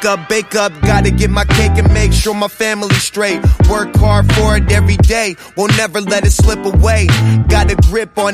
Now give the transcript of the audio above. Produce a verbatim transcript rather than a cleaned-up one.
up, bake up, gotta get my cake and make sure my family's straight. Work hard for it every day, won't never let it slip away. Got a grip on